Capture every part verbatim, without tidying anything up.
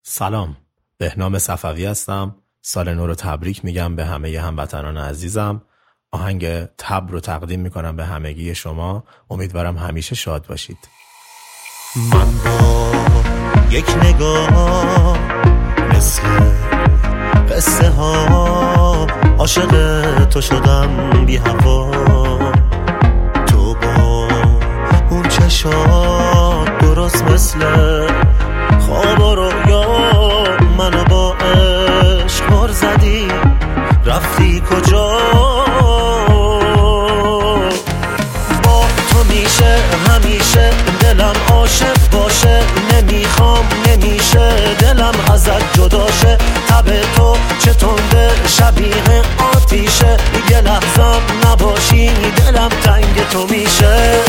سلام، بهنام صفوی هستم. سال نو رو تبریک میگم به همه هموطنان عزیزم. آهنگ تب رو تقدیم میکنم به همگی شما. امیدوارم همیشه شاد باشید. من با یک نگاه مثل قصه ها عاشق تو شدم بی هوا. تو با اون چشات درست مثل خواب و رویا منو با عشق مر زدی. رفتی کجا؟ با تو میشه همیشه دلم عاشق باشه. نمیخوام نمیشه دلم ازت جداشه. تب تو چه تنده شبیه آتیشه. یه لحظم نباشی دلم تنگ تو میشه.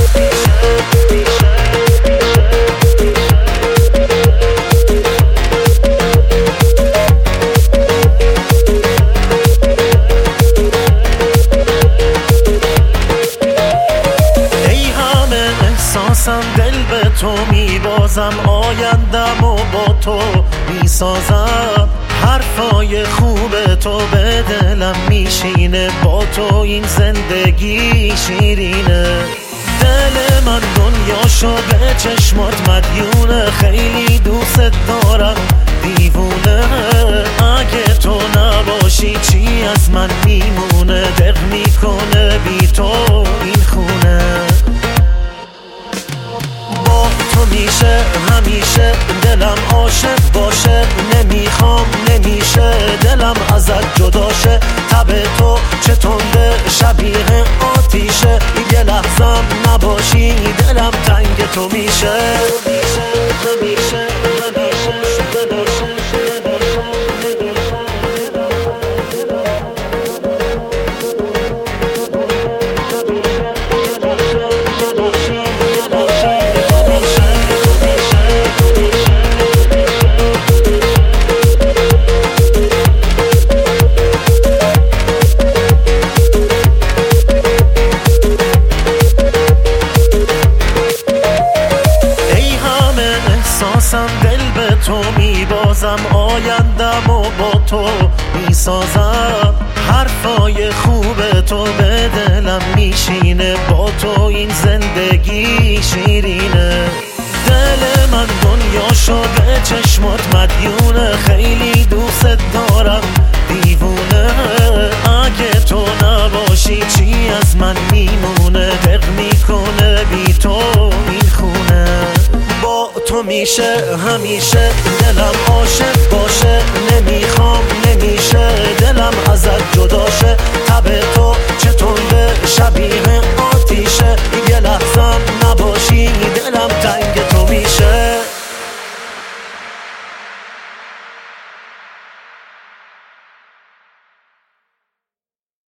دل به تو میبازم، آیندم و با تو میسازم. حرفای خوب تو به دلم میشینه، با تو این زندگی شیرینه. دل من دنیاشو به چشمات مدیونه، خیلی دوست دارم دیوونه. اگه تو نباشی چی از من میمونه؟ دق میکنه بی تو این خونه. تو میشه همیشه دلم عاشق باشه. نمیخوام نمیشه دلم ازت جداشه. تب تو چه تنده شبیه آتیشه. یه لحظم نباشی دلم تنگ تو میشه. دل به تو میبازم، آیندم و با تو میسازم. حرفای خوب تو به دلم میشینه، با تو این زندگی شیرینه. دل من دنیاشو به چشمات مدیونه، خیلی دوست دارم دیوونه. اگه تو نباشی چی از من میمونه؟ دق میکنه بی تو این خونه. با تو میشه همیشه دلم